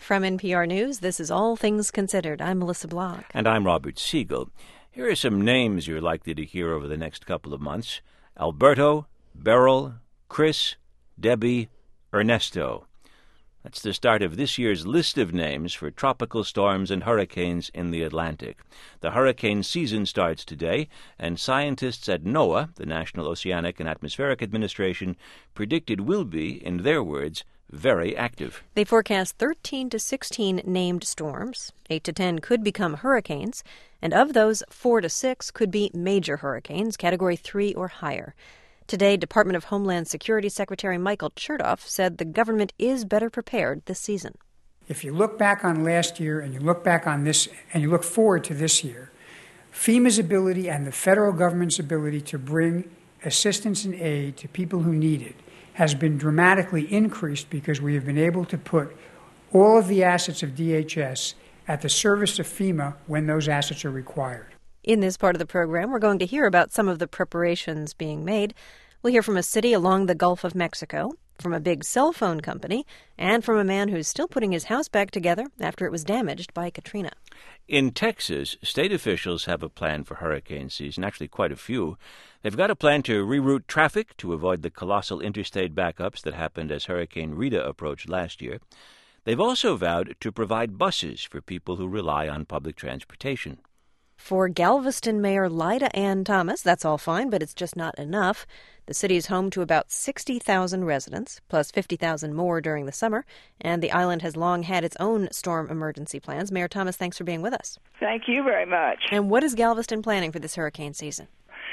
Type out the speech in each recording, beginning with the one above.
From NPR News, this is All Things Considered. I'm Melissa Block. And I'm Robert Siegel. Here are some names you're likely to hear over the next couple of months: Alberto, Beryl, Chris, Debbie, Ernesto. That's the start of this year's list of names for tropical storms and hurricanes in the Atlantic. The hurricane season starts today, and scientists at NOAA, the National Oceanic and Atmospheric Administration, predict it will be, in their words, very active. They forecast 13 to 16 named storms. 8 to 10 could become hurricanes, and of those, 4 to 6 could be major hurricanes, Category 3 or higher. Today, Department of Homeland Security Secretary Michael Chertoff said the government is better prepared this season. If you look back on last year and you look back on this and you look forward to this year, FEMA's ability and the federal government's ability to bring assistance and aid to people who need it has been dramatically increased because we have been able to put all of the assets of DHS at the service of FEMA when those assets are required. In this part of the program, we're going to hear about some of the preparations being made. We'll hear from a city along the Gulf of Mexico, from a big cell phone company, and from a man who's still putting his house back together after it was damaged by Katrina. In Texas, state officials have a plan for hurricane season, actually quite a few. They've got a plan to reroute traffic to avoid the colossal interstate backups that happened as Hurricane Rita approached last year. They've also vowed to provide buses for people who rely on public transportation. For Galveston Mayor Lyda Ann Thomas, that's all fine, but it's just not enough. The city is home to about 60,000 residents, plus 50,000 more during the summer, and the island has long had its own storm emergency plans. Mayor Thomas, thanks for being with us. Thank you very much. And what is Galveston planning for this hurricane season?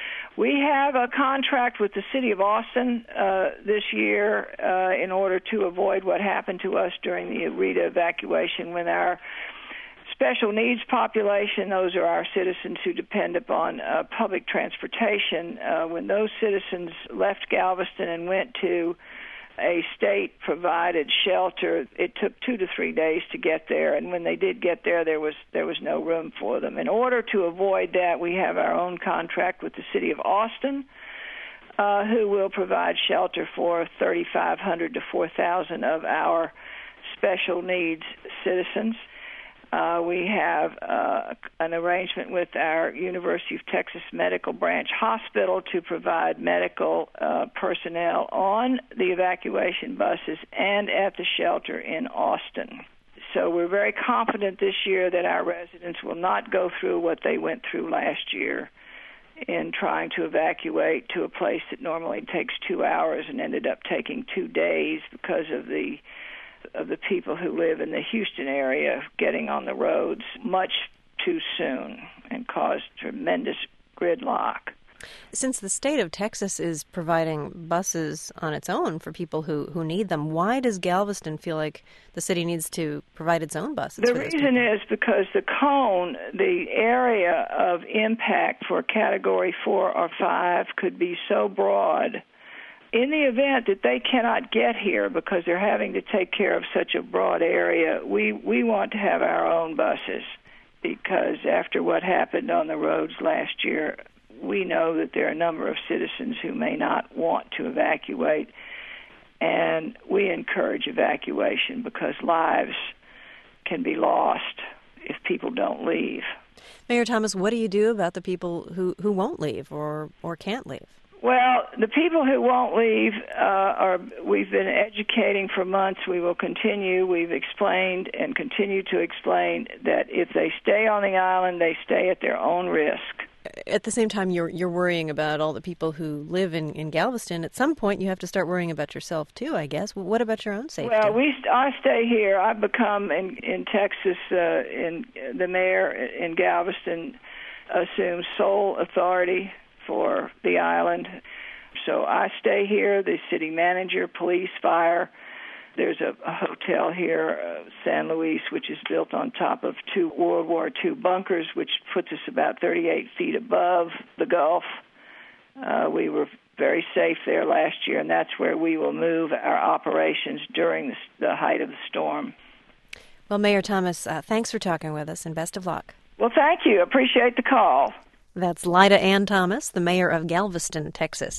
We have a contract with the city of Austin this year in order to avoid what happened to us during the Rita evacuation when our special needs population, those are our citizens who depend upon public transportation. When those citizens left Galveston and went to a state-provided shelter, it took 2 to 3 days to get there, and when they did get there, there was no room for them. In order to avoid that, we have our own contract with the city of Austin, who will provide shelter for 3,500 to 4,000 of our special needs citizens. We have an arrangement with our University of Texas Medical Branch Hospital to provide medical personnel on the evacuation buses and at the shelter in Austin. So we're very confident this year that our residents will not go through what they went through last year in trying to evacuate to a place that normally takes 2 hours and ended up taking 2 days because of the people who live in the Houston area getting on the roads much too soon and caused tremendous gridlock. Since the state of Texas is providing buses on its own for people who need them, why does Galveston feel like the city needs to provide its own buses? The reason is because the cone, the area of impact for Category 4 or 5 could be so broad. In the event that they cannot get here because they're having to take care of such a broad area, we want to have our own buses because after what happened on the roads last year, we know that there are a number of citizens who may not want to evacuate, and we encourage evacuation because lives can be lost if people don't leave. Mayor Thomas, what do you do about the people who won't leave or can't leave? Well, the people who won't leave we've been educating for months. We will continue. We've explained and continue to explain that if they stay on the island, they stay at their own risk. At the same time, you're worrying about all the people who live in Galveston. At some point, you have to start worrying about yourself, too, I guess. What about your own safety? Well, I stay here. I've become, in Texas, the mayor in Galveston assumes sole authority for the island. So I stay here, the city manager, police, fire. There's a hotel here, San Luis, which is built on top of 2 World War II bunkers, which puts us about 38 feet above the Gulf. We were very safe there last year, and that's where we will move our operations during the height of the storm. Well, Mayor Thomas, thanks for talking with us, and best of luck. Well, thank you. Appreciate the call. That's Lyda Ann Thomas, the mayor of Galveston, Texas.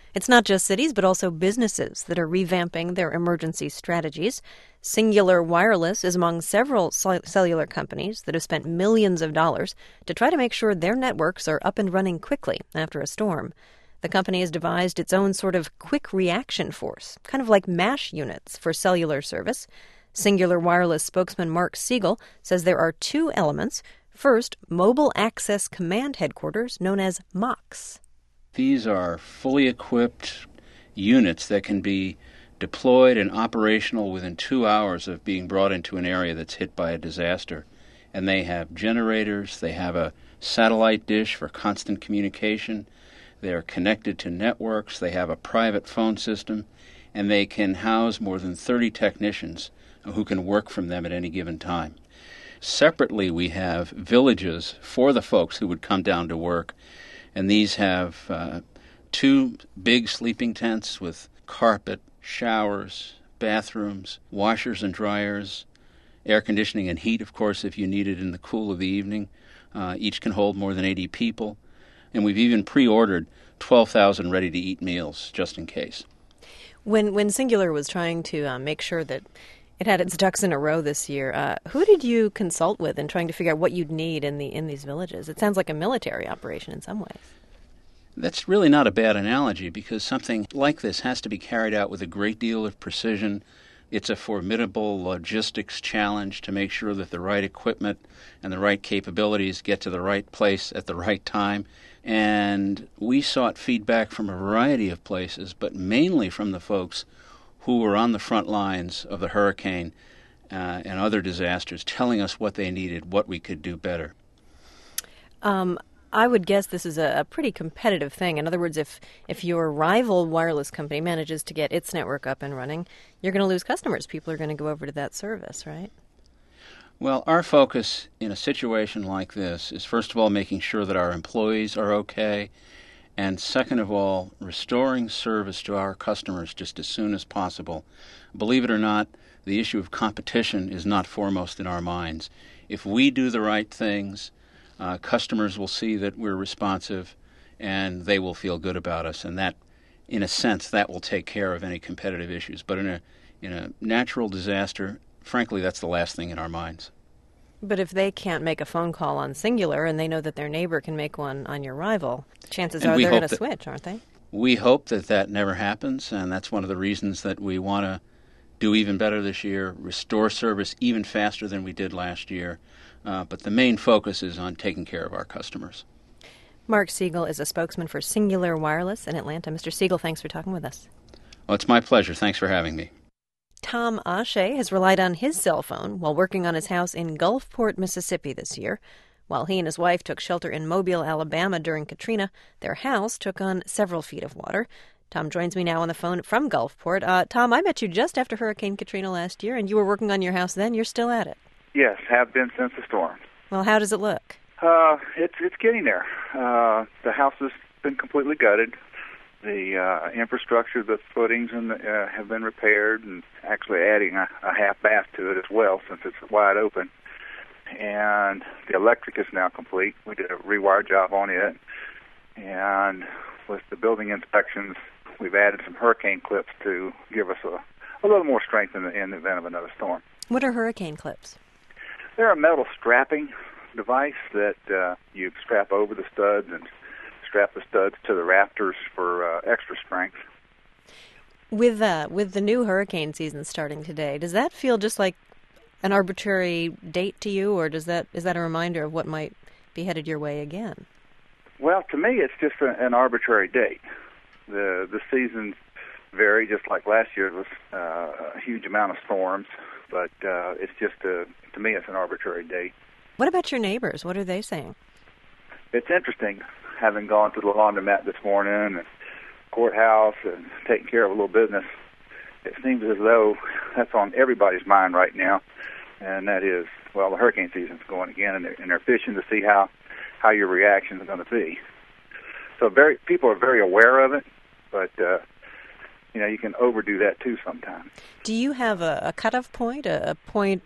It's not just cities, but also businesses that are revamping their emergency strategies. Cingular Wireless is among several cellular companies that have spent millions of dollars to try to make sure their networks are up and running quickly after a storm. The company has devised its own sort of quick reaction force, kind of like MASH units for cellular service. Cingular Wireless spokesman Mark Siegel says there are two elements. First, Mobile Access Command Headquarters, known as MACHs. These are fully equipped units that can be deployed and operational within 2 hours of being brought into an area that's hit by a disaster. And they have generators, they have a satellite dish for constant communication, they are connected to networks, they have a private phone system, and they can house more than 30 technicians who can work from them at any given time. Separately, we have villages for the folks who would come down to work, and these have 2 big sleeping tents with carpet, showers, bathrooms, washers and dryers, air conditioning and heat, of course, if you need it in the cool of the evening. Each can hold more than 80 people, and we've even pre-ordered 12,000 ready-to-eat meals just in case. When Cingular was trying to make sure that it had its ducks in a row this year, who did you consult with in trying to figure out what you'd need in these villages? It sounds like a military operation in some ways. That's really not a bad analogy, because something like this has to be carried out with a great deal of precision. It's a formidable logistics challenge to make sure that the right equipment and the right capabilities get to the right place at the right time. And we sought feedback from a variety of places, but mainly from the folks who were on the front lines of the hurricane and other disasters, telling us what they needed, what we could do better. I would guess this is a pretty competitive thing. In other words, if your rival wireless company manages to get its network up and running, you're going to lose customers. People are going to go over to that service, right? Well, our focus in a situation like this is, first of all, making sure that our employees are okay, and second of all, restoring service to our customers just as soon as possible. Believe it or not, the issue of competition is not foremost in our minds. If we do the right things, customers will see that we're responsive, and they will feel good about us, and that, in a sense, that will take care of any competitive issues. But in a natural disaster, frankly, that's the last thing in our minds. But if they can't make a phone call on Cingular and they know that their neighbor can make one on your rival, chances are they're going to switch, aren't they? We hope that never happens, and that's one of the reasons that we want to do even better this year, restore service even faster than we did last year. But the main focus is on taking care of our customers. Mark Siegel is a spokesman for Cingular Wireless in Atlanta. Mr. Siegel, thanks for talking with us. Well, it's my pleasure. Thanks for having me. Tom Ashe has relied on his cell phone while working on his house in Gulfport, Mississippi this year. While he and his wife took shelter in Mobile, Alabama during Katrina, their house took on several feet of water. Tom joins me now on the phone from Gulfport. Tom, I met you just after Hurricane Katrina last year, and you were working on your house then. You're still at it. Yes, have been since the storm. Well, how does it look? It's getting there. The house has been completely gutted. The infrastructure, the footings, and have been repaired, and actually adding a half bath to it as well, since it's wide open. And the electric is now complete. We did a rewire job on it, and with the building inspections, we've added some hurricane clips to give us a little more strength in the event of another storm. What are hurricane clips? They're a metal strapping device that you strap over the studs and strap the studs to the rafters for extra strength. With the new hurricane season starting today, does that feel just like an arbitrary date to you, or is that a reminder of what might be headed your way again? Well, to me, it's just an arbitrary date. The seasons vary, just like last year. It was a huge amount of storms, but it's just to me, it's an arbitrary date. What about your neighbors? What are they saying? It's interesting, having gone to the laundromat this morning and courthouse and taking care of a little business. It seems as though that's on everybody's mind right now, and that is, well, the hurricane season's going again, and they're fishing to see how your reaction is going to be. So people are very aware of it, but you can overdo that too sometimes. Do you have a cutoff point, a point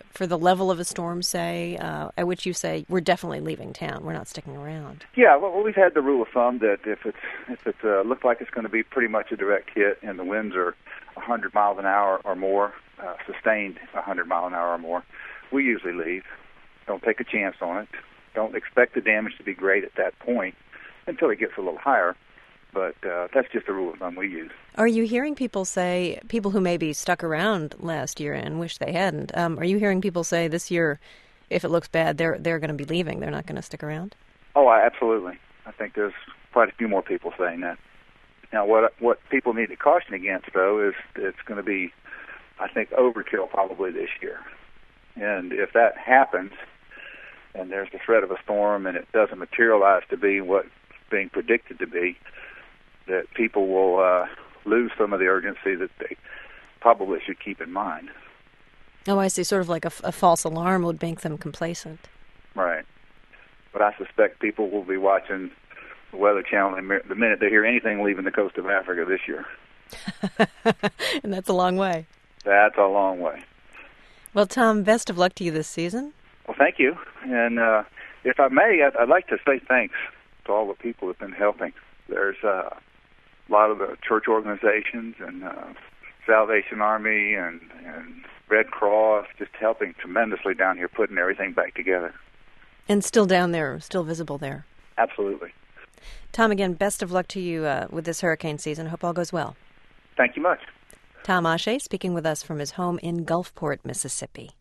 for the level of a storm, say, at which you say, we're definitely leaving town, we're not sticking around? Yeah, well, we've had the rule of thumb that if it looks like it's going to be pretty much a direct hit and the winds are 100 miles an hour or more, sustained 100 miles an hour or more, we usually leave. Don't take a chance on it. Don't expect the damage to be great at that point until it gets a little higher. But that's just a rule of thumb we use. Are you hearing people say, people who maybe stuck around last year and wish they hadn't, are you hearing people say this year, if it looks bad, they're going to be leaving, they're not going to stick around? Oh, absolutely. I think there's quite a few more people saying that. Now, what people need to caution against, though, is it's going to be, I think, overkill probably this year. And if that happens, and there's the threat of a storm and it doesn't materialize to be what's being predicted to be, that people will lose some of the urgency that they probably should keep in mind. Oh, I see. Sort of like a false alarm would make them complacent. Right. But I suspect people will be watching the Weather Channel the minute they hear anything leaving the coast of Africa this year. And that's a long way. That's a long way. Well, Tom, best of luck to you this season. Well, thank you. And if I may, I'd like to say thanks to all the people who have been helping. There's a lot of the church organizations and Salvation Army and Red Cross just helping tremendously down here, putting everything back together. And still down there, still visible there. Absolutely. Tom, again, best of luck to you with this hurricane season. Hope all goes well. Thank you much. Tom Ashe speaking with us from his home in Gulfport, Mississippi.